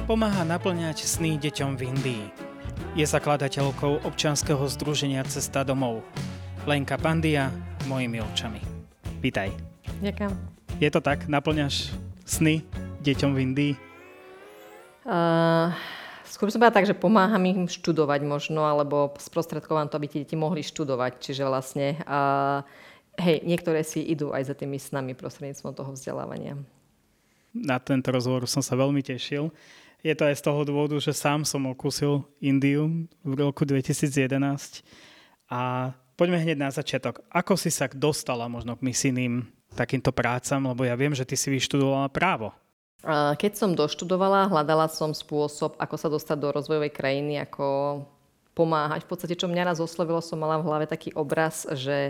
Pomáha naplňať sny deťom v Indii. Je zakladateľkou občianskeho združenia Cesta domov. Lenka Pandia, mojimi očami. Vítaj. Ďakujem. Je to tak? Naplňaš sny deťom v Indii? Skôr som povedala tak, že pomáham im študovať možno, alebo sprostredkovám to, aby tie deti mohli študovať. Čiže vlastne, niektoré si idú aj za tými snami prostredníctvom toho vzdelávania. Na tento rozhovor som sa veľmi tešil. Je to aj z toho dôvodu, že sám som okúsil Indiu v roku 2011. A poďme hneď na začiatok. Ako si sa dostala možno k misijným takýmto prácam? Lebo ja viem, že ty si vyštudovala právo. Keď som doštudovala, hľadala som spôsob, ako sa dostať do rozvojovej krajiny, ako pomáhať. V podstate, čo mňa raz oslovilo, som mala v hlave taký obraz, že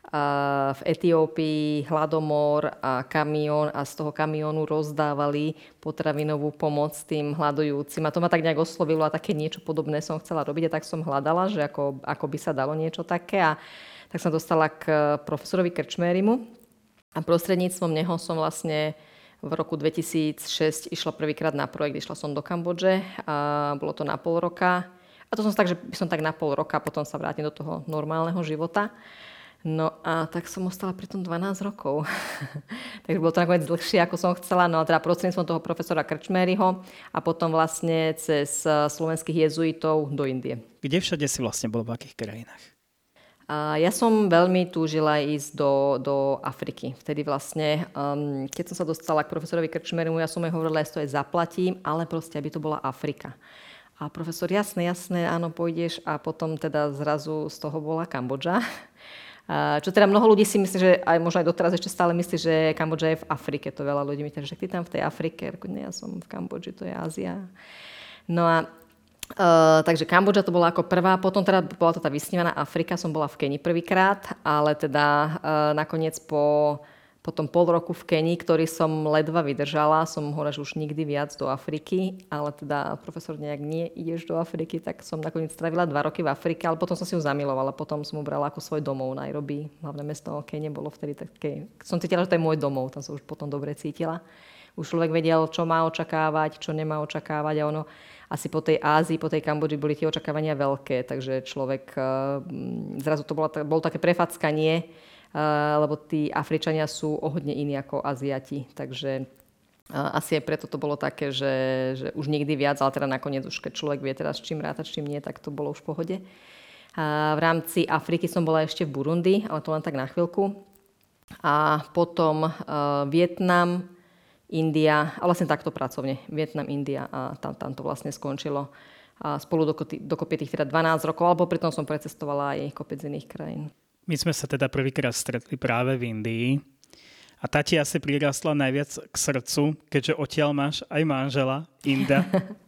v Etiópii hladomor a kamión a z toho kamiónu rozdávali potravinovú pomoc tým hladujúcim. A to ma tak nejak oslovilo a také niečo podobné som chcela robiť. A tak som hľadala, že ako by sa dalo niečo také. A tak som dostala k profesorovi Krčmérimu. A prostredníctvom neho som vlastne v roku 2006 išla prvýkrát na projekt. Išla som do Kambodže a bolo to na pol roka. A to som tak, že som tak na pol roka, potom sa vrátim do toho normálneho života. No a tak som ostala pri tom 12 rokov. Takže bolo to nakoniec dlhšie, ako som chcela. No a teda prostredníctvom toho profesora Krčmériho a potom vlastne cez slovenských jezuitov do Indie. Kde všade si vlastne bol, v akých krajinách? Ja som veľmi túžila ísť do Afriky. Vtedy vlastne, keď som sa dostala k profesorovi Krčmérimu, ja som jej hovorila, že to aj zaplatím, ale proste, aby to bola Afrika. A profesor, jasné, áno, pôjdeš. A potom teda zrazu z toho bola Kambodža. Čo teda mnoho ľudí si myslí, že aj možno aj doteraz ešte stále myslí, že Kambodža je v Afrike. To veľa ľudí mi teda, že ty tam v tej Afrike. Nie, ja som v Kambodži, to je Ázia. No a takže Kambodža to bola ako prvá, potom teda bola to tá vysnívaná Afrika, som bola v Kenii prvýkrát, ale teda nakoniec po tom pol roku v Kenii, ktorý som ledva vydržala, som hovorila, že už nikdy viac do Afriky, ale teda profesor nejak nie ideš do Afriky, tak som nakoniec strávila 2 roky v Afrike, ale potom som si ju zamilovala, potom som ju brala ako svoj domov. Nairobi, hlavné mesto Kenie, bolo vtedy také, som cítila, že to je môj domov, tam som už potom dobre cítila. Už človek vedel, čo má očakávať, čo nemá očakávať a ono asi po tej Ázii, po tej Kambodži boli tie očakávania veľké, takže človek zrazu to bolo také prefackanie, lebo tí Afričania sú o hodne iní ako Aziati. Takže asi aj preto to bolo také, že už nikdy viac, ale teda nakoniec už keď človek vie teraz, s čím rátať, s čím nie, tak to bolo už v pohode. V rámci Afriky som bola ešte v Burundi, ale to len tak na chvíľku. A potom Vietnam, India, a vlastne takto pracovne. Vietnam, India a tam to vlastne skončilo. A spolu dokopy tých teda 12 rokov, alebo pritom som precestovala aj kopec iných krajín. My sme sa teda prvýkrát stretli práve v Indii a tá ti asi prirastla najviac k srdcu, keďže odtiaľ máš aj manžela, Inda.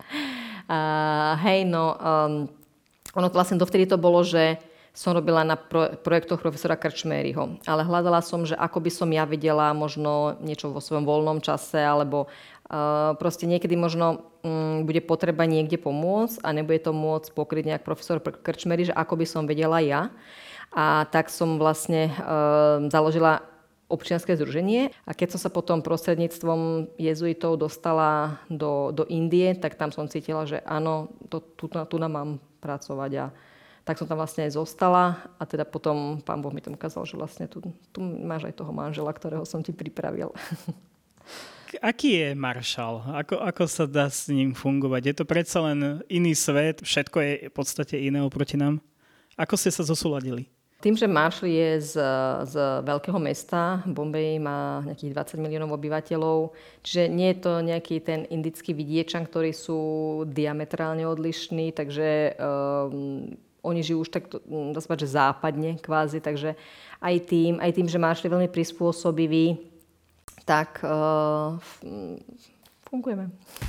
Ono vlastne dovtedy to bolo, že som robila na projektoch profesora Krčmériho, ale hľadala som, že ako by som ja vedela možno niečo vo svojom voľnom čase, alebo proste niekedy možno bude potreba niekde pomôcť a nebude to môcť pokryť nejak profesor Krčméry, že ako by som vedela ja. A tak som vlastne založila občianske združenie a keď som sa potom prostredníctvom jezuitov dostala do Indie, tak tam som cítila, že áno, tu nám mám pracovať a tak som tam vlastne aj zostala a teda potom Pán Boh mi tam ukázal, že vlastne tu máš aj toho manžela, ktorého som ti pripravil. Aký je maršal? Ako sa dá s ním fungovať? Je to predsa len iný svet, všetko je v podstate iné oproti nám. Ako ste sa zosúladili? Tým, že Marshall je z veľkého mesta, Bombay má nejakých 20 miliónov obyvateľov, čiže nie je to nejaký ten indický vidiečan, ktorí sú diametrálne odlišní, takže oni žijú už tak, dá sa povedať, že západne kvázi, takže aj tým, že Marshall je veľmi prispôsobivý, tak fungujeme.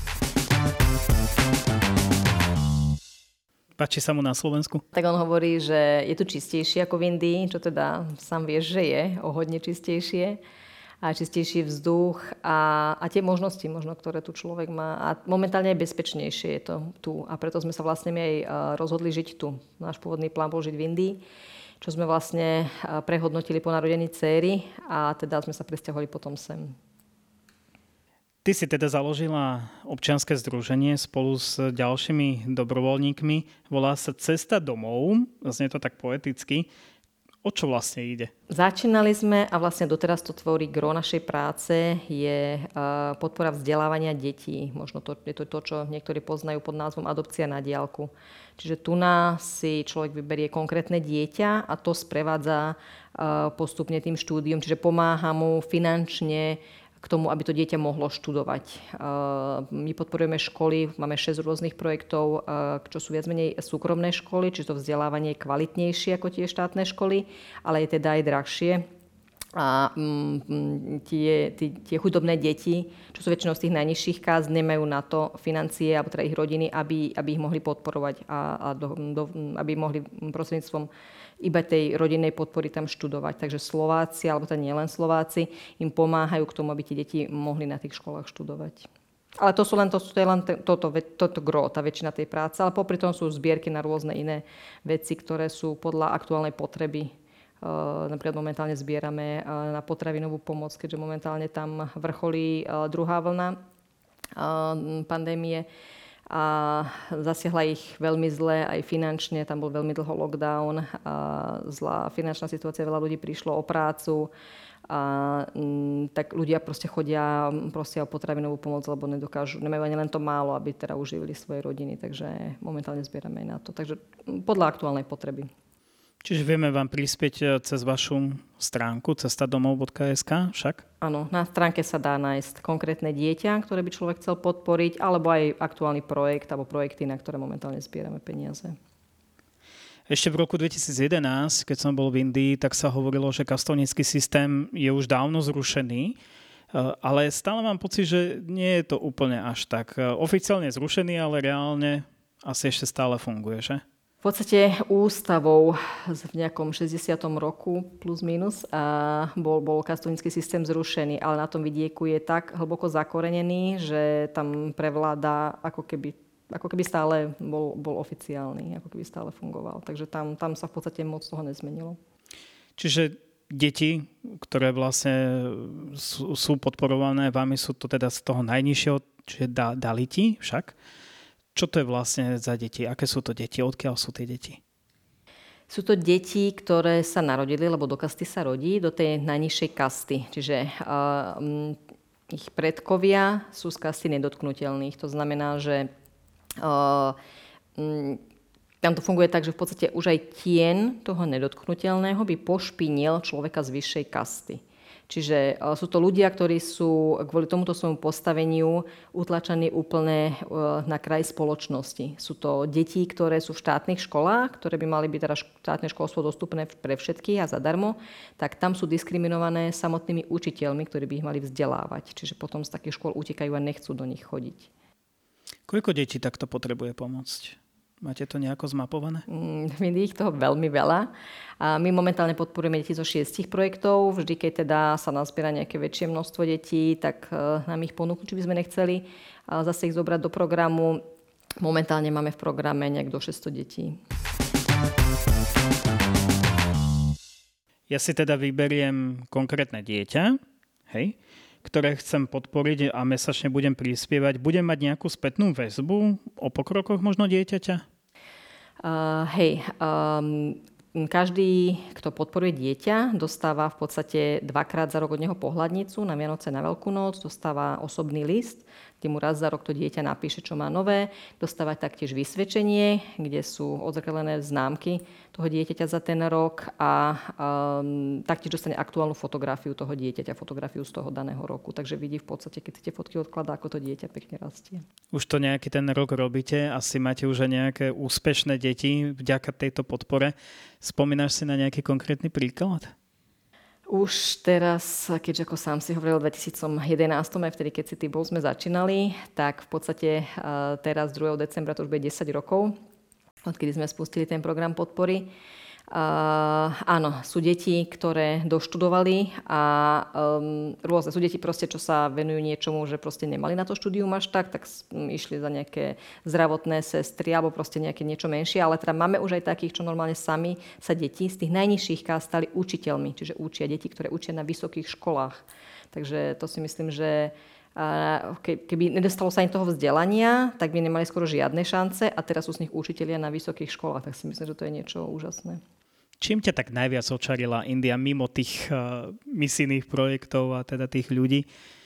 Páči sa mu na Slovensku? Tak on hovorí, že je tu čistejšie ako v Indii, čo teda sám vieš, že je o hodne čistejšie. A čistejší vzduch a tie možnosti, možno, ktoré tu človek má. A momentálne je bezpečnejšie je to tu. A preto sme sa vlastne aj rozhodli žiť tu. Náš pôvodný plán bol žiť v Indii, čo sme vlastne prehodnotili po narodení dcéry a teda sme sa presťahovali potom sem. Ty si teda založila občianske združenie spolu s ďalšími dobrovoľníkmi. Volá sa Cesta domov. Znie to tak poeticky. O čo vlastne ide? Začínali sme a vlastne doteraz to tvorí gro našej práce, je podpora vzdelávania detí. Možno je to, čo niektorí poznajú pod názvom adopcia na diaľku. Čiže tu si človek vyberie konkrétne dieťa a to sprevádza postupne tým štúdiom, čiže pomáha mu finančne k tomu, aby to dieťa mohlo študovať. My podporujeme školy, máme 6 rôznych projektov, čo sú viac menej súkromné školy, čiže to vzdelávanie je kvalitnejšie ako tie štátne školy, ale je teda aj drahšie. A tie chudobné deti, čo sú väčšinou z tých najnižších kast, nemajú na to financie, alebo teda ich rodiny, aby ich mohli podporovať a aby mohli prostredníctvom iba tej rodinnej podpory tam študovať. Takže Slováci, alebo teda nielen Slováci, im pomáhajú k tomu, aby tie deti mohli na tých školách študovať. Ale to je len toto gro, tá väčšina tej práce. Ale popri tom sú zbierky na rôzne iné veci, ktoré sú podľa aktuálnej potreby. Napríklad momentálne zbierame na potravinovú pomoc, keďže momentálne tam vrcholí druhá vlna pandémie. A zasiahla ich veľmi zle aj finančne, tam bol veľmi dlho lockdown, a zlá finančná situácia, veľa ľudí prišlo o prácu, tak ľudia proste chodia o potravinovú pomoc, lebo nemajú ani len to málo, aby teda uživili svoje rodiny, takže momentálne zbierame aj na to. Takže podľa aktuálnej potreby. Čiže vieme vám prispieť cez vašu stránku cestadomov.sk však? Áno, na stránke sa dá nájsť konkrétne dieťa, ktoré by človek chcel podporiť, alebo aj aktuálny projekt alebo projekty, na ktoré momentálne zbierame peniaze. Ešte v roku 2011, keď som bol v Indii, tak sa hovorilo, že kastovnícky systém je už dávno zrušený, ale stále mám pocit, že nie je to úplne až tak oficiálne zrušený, ale reálne asi ešte stále funguje, že? V podstate ústavou v nejakom 60. roku plus minus bol kastovnícky systém zrušený, ale na tom vidieku je tak hlboko zakorenený, že tam prevláda ako keby stále bol oficiálny, ako keby stále fungoval. Takže tam sa v podstate moc toho nezmenilo. Čiže deti, ktoré vlastne sú podporované vami, sú to teda z toho najnižšieho, čiže daliti však. Čo to je vlastne za deti? Aké sú to deti? Odkiaľ sú tie deti? Sú to deti, ktoré sa narodili, lebo do kasty sa rodí, do tej najnižšej kasty. Čiže ich predkovia sú z kasty nedotknutelných. To znamená, že tam to funguje tak, že v podstate už aj tien toho nedotknutelného by pošpinil človeka z vyššej kasty. Čiže sú to ľudia, ktorí sú kvôli tomuto svojmu postaveniu utlačení úplne na kraj spoločnosti. Sú to deti, ktoré sú v štátnych školách, ktoré by mali byť teda štátne školstvo dostupné pre všetkých a zadarmo, tak tam sú diskriminované samotnými učiteľmi, ktorí by ich mali vzdelávať. Čiže potom z takých škôl utekajú a nechcú do nich chodiť. Koľko detí takto potrebuje pomôcť? Máte to nejako zmapované? Ich toho veľmi veľa. A my momentálne podporujeme deti zo 6 projektov. Vždy, keď teda sa nazbiera nejaké väčšie množstvo detí, tak nám ich ponúknú, či by sme nechceli zase ich zobrať do programu. Momentálne máme v programe nejak do 600 detí. Ja si teda vyberiem konkrétne dieťa, hej, ktoré chcem podporiť a mesačne budem prispievať. Budem mať nejakú spätnú väzbu o pokrokoch možno dieťaťa? Každý, kto podporuje dieťa, dostáva v podstate 2-krát za rok od neho pohľadnicu, na Vianoce, na Veľkú noc, dostáva osobný list, kde mu raz za rok to dieťa napíše, čo má nové, dostáva taktiež vysvedčenie, kde sú odzrkadlené známky toho dieťaťa za ten rok a taktiež dostane aktuálnu fotografiu toho dieťaťa, fotografiu z toho daného roku. Takže vidí v podstate, keď tie fotky odkladá, ako to dieťa pekne rastie. Už to nejaký ten rok robíte, asi máte už aj nejaké úspešné deti vďaka tejto podpore. Spomínaš si na nejaký konkrétny príklad? Už teraz, keďže ako sám si hovoril, v 2011, aj vtedy, keď si ty bol, sme začínali, tak v podstate teraz 2. decembra to už bude 10 rokov, odkedy sme spustili ten program podpory. Áno, sú deti, ktoré doštudovali a rôzne sú deti proste, čo sa venujú niečomu, že proste nemali na to štúdium až tak išli za nejaké zdravotné sestry alebo proste nejaké niečo menšie, ale teda máme už aj takých, čo normálne sami sa deti z tých najnižších kast stali učiteľmi, čiže učia deti, ktoré učia na vysokých školách. Takže to si myslím, že keby nedostalo sa im toho vzdelania, tak by nemali skoro žiadne šance a teraz sú z nich učitelia na vysokých školách. Tak si myslím, že to je niečo úžasné. Čím ťa tak najviac očarila India mimo tých misijných projektov a teda tých ľudí?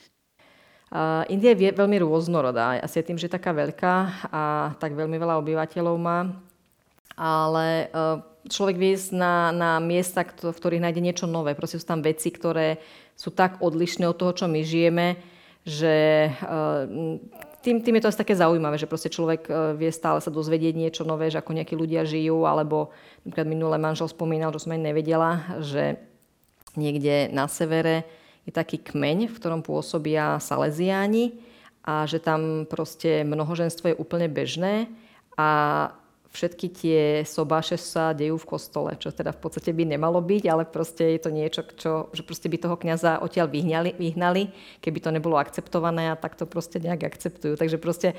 India je veľmi rôznorodá. Asi tým, že je taká veľká a tak veľmi veľa obyvateľov má. Ale človek vie ísť na miesta, v ktorých nájde niečo nové. Proste sú tam veci, ktoré sú tak odlišné od toho, čo my žijeme, že tým je to asi také zaujímavé, že proste človek vie stále sa dozvedieť niečo nové, že ako nejakí ľudia žijú, alebo napríklad minulé manžel spomínal, čo som aj nevedela, že niekde na severe je taký kmeň, v ktorom pôsobia Salesiáni a že tam proste mnohoženstvo je úplne bežné a všetky tie sobáše sa dejú v kostole, čo teda v podstate by nemalo byť, ale proste je to niečo, že proste by toho kňaza odtiaľ vyhnali, keby to nebolo akceptované a tak to proste nejak akceptujú. Takže proste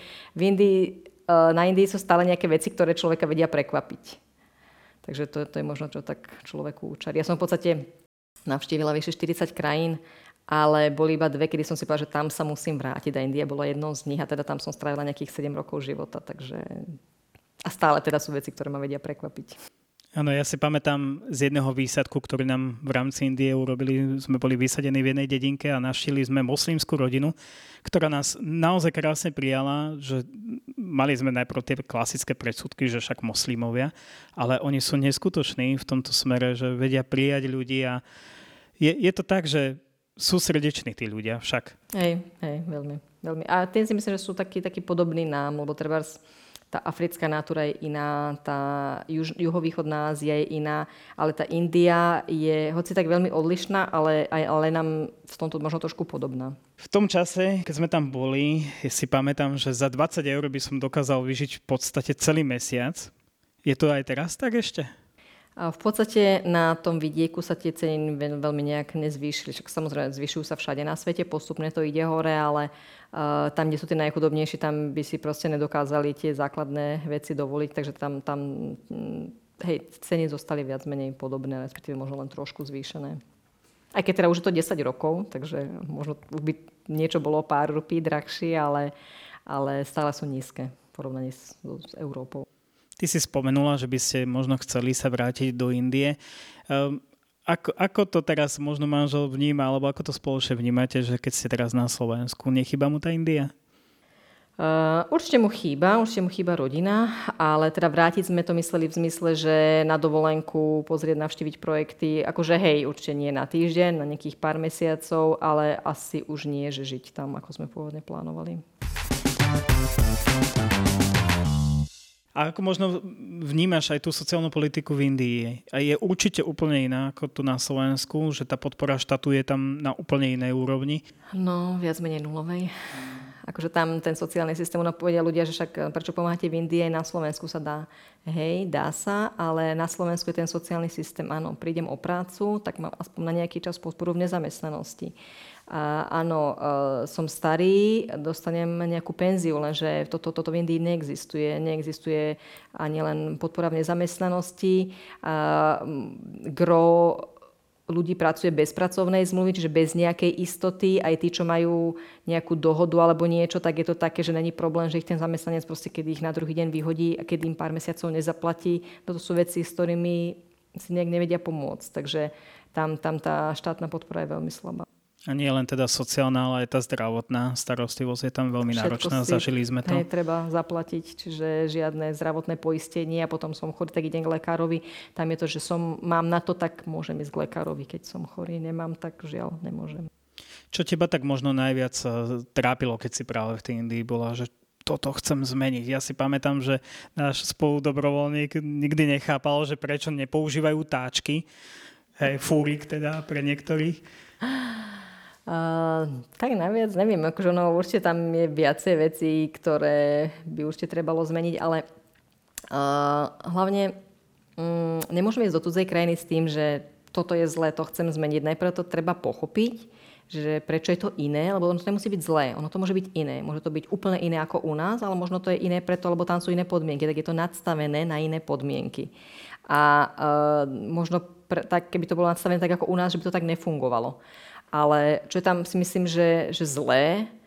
na Indii sú stále nejaké veci, ktoré človeka vedia prekvapiť. Takže to je možno, čo tak človeku učarí. Ja som v podstate navštívila vyše 40 krajín, ale boli iba 2, kedy som si povedala, že tam sa musím vrátiť. A India bola jednou z nich a teda tam som strávila nejakých 7 rokov života, takže... A stále teda sú veci, ktoré ma vedia prekvapiť. Áno, ja si pamätám z jedného výsadku, ktorý nám v rámci Indie urobili. Sme boli vysadení v jednej dedinke a navštívili sme moslimskú rodinu, ktorá nás naozaj krásne prijala, že mali sme najprv tie klasické predsudky, že však moslimovia, ale oni sú neskutoční v tomto smere, že vedia prijať ľudí a je to tak, že sú srdeční tí ľudia však. Hej, veľmi, veľmi. A tým si myslím, že sú takí podobní nám, lebo trebárs tá africká natúra je iná, tá juhovýchodná Ázia je iná, ale tá India je hoci tak veľmi odlišná, ale nám v tomto možno trošku podobná. V tom čase, keď sme tam boli, si pamätám, že za 20 eur by som dokázal vyžiť v podstate celý mesiac. Je to aj teraz tak ešte? A v podstate na tom vidieku sa tie ceny veľmi nejak nezvýšili. Však samozrejme zvyšujú sa všade na svete, postupne to ide hore, ale tam, kde sú tie najchudobnejší, tam by si proste nedokázali tie základné veci dovoliť, takže tam ceny zostali viac menej podobné, respektíve možno len trošku zvýšené. Aj keď teda už je to 10 rokov, takže možno by niečo bolo pár rupí drahšie, ale stále sú nízke v porovnaní s Európou. Ty si spomenula, že by ste možno chceli sa vrátiť do Indie. Ako to teraz možno manžel vníma, alebo ako to spoločne vnímate, že keď ste teraz na Slovensku, nechýba mu tá India? Určite mu chýba rodina, ale teda vrátiť sme to mysleli v zmysle, že na dovolenku pozrieť, navštíviť projekty, akože hej, určite nie na týždeň, na nejakých pár mesiacov, ale asi už nie, že žiť tam, ako sme pôvodne plánovali. A ako možno vnímaš aj tú sociálnu politiku v Indii? A je určite úplne iná ako tu na Slovensku, že tá podpora štátu je tam na úplne inej úrovni? No, viac menej nulovej. Akože tam ten sociálny systém, povedia ľudia, že však prečo pomáhate v Indii, aj na Slovensku sa dá. Hej, dá sa, ale na Slovensku je ten sociálny systém, áno, prídem o prácu, tak mám aspoň na nejaký čas podporu v nezamestnanosti. Áno, som starý, dostanem nejakú penziu, lenže toto v Indii neexistuje. Neexistuje ani len podpora v nezamestnanosti. Gro ľudí pracuje bez pracovnej zmluvy, čiže bez nejakej istoty. Aj tí, čo majú nejakú dohodu alebo niečo, tak je to také, že není problém, že ich ten zamestnanec proste, keď ich na druhý deň vyhodí a keď im pár mesiacov nezaplatí. Toto sú veci, s ktorými si nejak nevedia pomôcť. Takže tam tá štátna podpora je veľmi slabá. A nie len teda sociálna, ale aj tá zdravotná starostlivosť je tam veľmi náročná. Zažili sme to. Treba zaplatiť, čiže žiadne zdravotné poistenie a potom som chorý, tak idem k lekárovi. Tam je to, že mám na to, tak môžem ísť k lekárovi. Keď som chorý, nemám, tak žiaľ, nemôžem. Čo teba tak možno najviac trápilo, keď si práve v tej Indii bola, že toto chcem zmeniť? Ja si pamätám, že náš spoludobrovoľník nikdy nechápal, že prečo nepoužívajú táčky. Hej, fúrik teda pre niektorých. Tak naviac neviem, akože určite tam je viacej vecí, ktoré by určite trebalo zmeniť, ale hlavne nemôžeme ísť do cudzej krajiny s tým, že toto je zlé, to chcem zmeniť. Najprv to treba pochopiť, že prečo je to iné, lebo ono to nemusí byť zlé, ono to môže byť iné. Môže to byť úplne iné ako u nás, ale možno to je iné preto, lebo tam sú iné podmienky, tak je to nadstavené na iné podmienky. A možno tak, keby to bolo nadstavené tak ako u nás, že by to tak nefungovalo. Ale čo je tam si myslím, že zlé,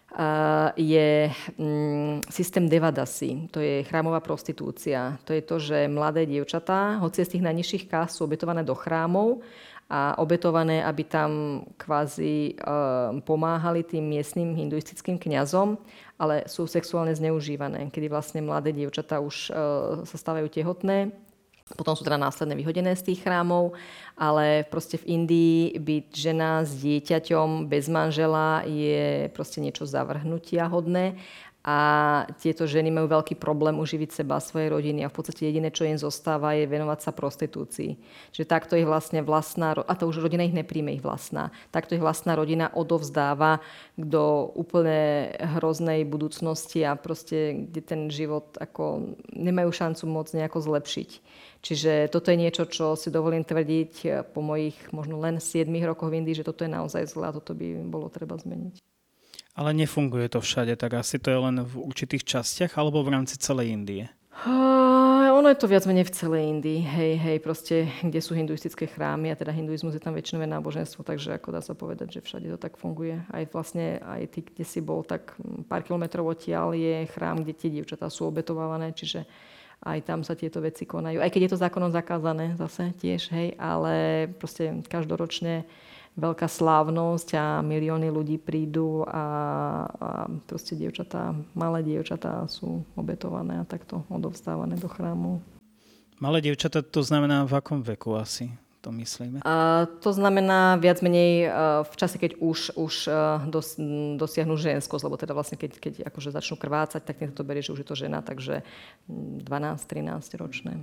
je systém devadasy. To je chrámová prostitúcia. To je to, že mladé dievčatá, hoci z tých najnižších kás, sú obetované do chrámov a obetované, aby tam kvázi pomáhali tým miestnym hinduistickým kňazom, ale sú sexuálne zneužívané, kedy vlastne mladé dievčatá už sa stávajú tehotné. Potom sú teda následne vyhodené z tých chrámov, ale proste v Indii byť žena s dieťaťom bez manžela je proste niečo zavrhnutia hodné a tieto ženy majú veľký problém uživiť seba a svoje rodiny a v podstate jediné, čo im zostáva, je venovať sa prostitúcii. Čiže takto ich vlastne vlastná, a to už rodina ich nepríjme, ich vlastná, takto ich vlastná rodina odovzdáva do úplne hroznej budúcnosti a proste, kde ten život ako nemajú šancu moc nejako zlepšiť. Čiže toto je niečo, čo si dovolím tvrdiť po mojich možno len 7 rokoch v Indii, že toto je naozaj zlé a toto by bolo treba zmeniť. Ale nefunguje to všade, tak asi to je len v určitých častiach alebo v rámci celej Indie? Ono je to viac menej v celej Indii. Hej, proste, kde sú hinduistické chrámy a teda hinduizmus je tam väčšinové náboženstvo, takže ako dá sa povedať, že všade to tak funguje. Aj vlastne, aj ty, kde si bol, tak pár kilometrov odtiaľ je chrám, kde tie dievčatá sú obetovávané, čiže aj tam sa tieto veci konajú. Aj keď je to zákonom zakázané zase tiež, hej, ale proste každoročne veľká slávnosť a milióny ľudí prídu a proste dievčatá, malé dievčatá sú obetované a takto odovzdávané do chrámu. Malé dievčatá to znamená v akom veku asi? To myslíme? To znamená viac menej v čase, keď už dosiahnu ženskosť, lebo teda vlastne keď akože začnú krvácať, tak to berie, že už je to žena, takže 12-13 ročné.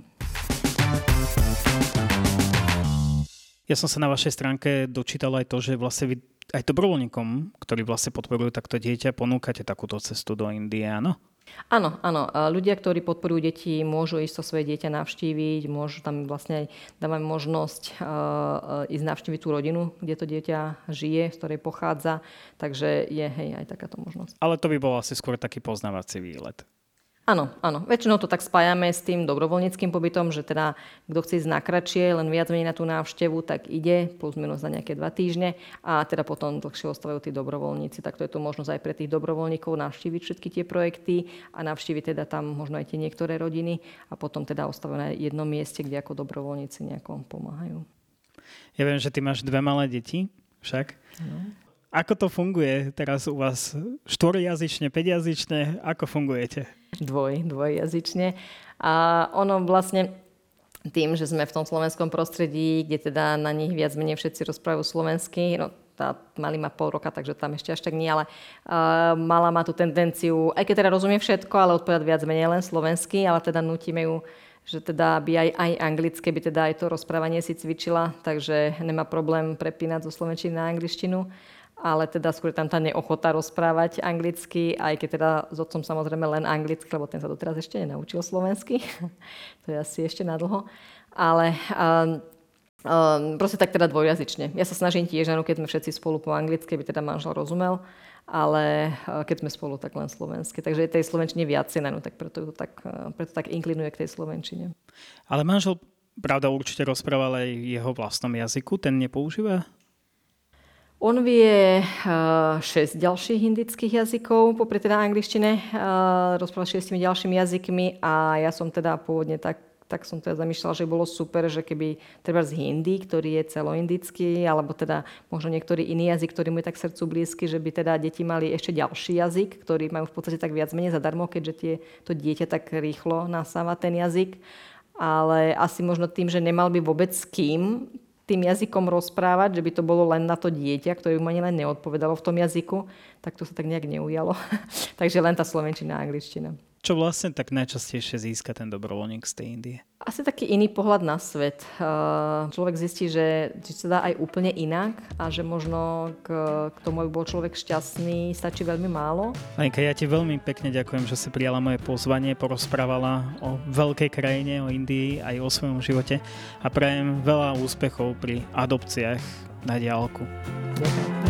Ja som sa na vašej stránke dočítal aj to, že vlastne vy aj dobrovoľníkom, ktorí vlastne podporujú takto dieťa, ponúkate takúto cestu do Indie, áno? Áno. Ľudia, ktorí podporujú deti, môžu ísť to svoje dieťa navštíviť, môžu tam vlastne dávať možnosť ísť navštíviť tú rodinu, kde to dieťa žije, z ktorej pochádza. Takže je aj takáto možnosť. Ale to by bol asi skôr taký poznávací výlet. Áno. Väčšinou to tak spájame s tým dobrovoľníckym pobytom, že teda kto chce ísť na kratšie, len viac menej na tú návštevu, tak ide plus minus za nejaké 2 týždne a teda potom dlhšie ostávajú tí dobrovoľníci. Tak to je to možnosť aj pre tých dobrovoľníkov navštíviť všetky tie projekty a navštíviť teda tam možno aj tie niektoré rodiny a potom teda ostávajú na jednom mieste, kde ako dobrovoľníci nejako pomáhajú. Ja viem, že ty máš 2 malé deti, však? No. Ako to funguje teraz u vás? 4-jazyčne, 5-jazyčne? Ako fungujete? Dvojjazyčne. A ono vlastne tým, že sme v tom slovenskom prostredí, kde teda na nich viac menej všetci rozprávajú slovensky, no tá malý má 0,5 roka, takže tam ešte až tak nie, ale mala má tú tendenciu, aj keď teda rozumie všetko, ale odpovedať viac menej len slovensky, ale teda nutíme ju, že teda by aj anglické, by teda aj to rozprávanie si cvičila, takže nemá problém prepínať zo slovenčiny na angličtinu. Ale teda skôr tam tá neochota rozprávať anglicky, aj keď teda s otcom samozrejme len anglicky, lebo ten sa doteraz ešte nenaučil slovensky. To je asi ešte nadlho. Ale proste tak teda dvojjazyčne. Ja sa snažím tiež, keď sme všetci spolu po anglicky, by teda manžel rozumel, ale keď sme spolu, tak len slovensky. Takže je tej slovenčine viacej, tak preto tak inklinuje k tej slovenčine. Ale manžel, pravda, určite rozprával aj jeho vlastnom jazyku, ten nepoužíva? On vie 6 ďalších indických jazykov, popri teda angličtine, rozpráva 6 ďalšími jazykmi a ja som teda pôvodne tak som teda zamýšľala, že bolo super, že keby treba z hindi, ktorý je celoindický, alebo teda možno niektorý iný jazyk, ktorý mu je tak srdcu blízky, že by teda deti mali ešte ďalší jazyk, ktorý majú v podstate tak viac menej zadarmo, keďže to dieťa tak rýchlo nasáva ten jazyk. Ale asi možno tým, že nemal by vôbec s kým tým jazykom rozprávať, že by to bolo len na to dieťa, ktoré mu ani len neodpovedalo v tom jazyku, tak to sa tak nejak neujalo. Takže len tá slovenčina a angličtina. Čo vlastne tak najčastejšie získa ten dobrovoľník z tej Indie? Asi taký iný pohľad na svet. Človek zistí, že sa dá aj úplne inak a že možno k tomu, aby bol človek šťastný, stačí veľmi málo. Lenka, ja ti veľmi pekne ďakujem, že si prijala moje pozvanie, porozprávala o veľkej krajine, o Indii, aj o svojom živote a prajem veľa úspechov pri adopciách na diaľku. Ďakujem.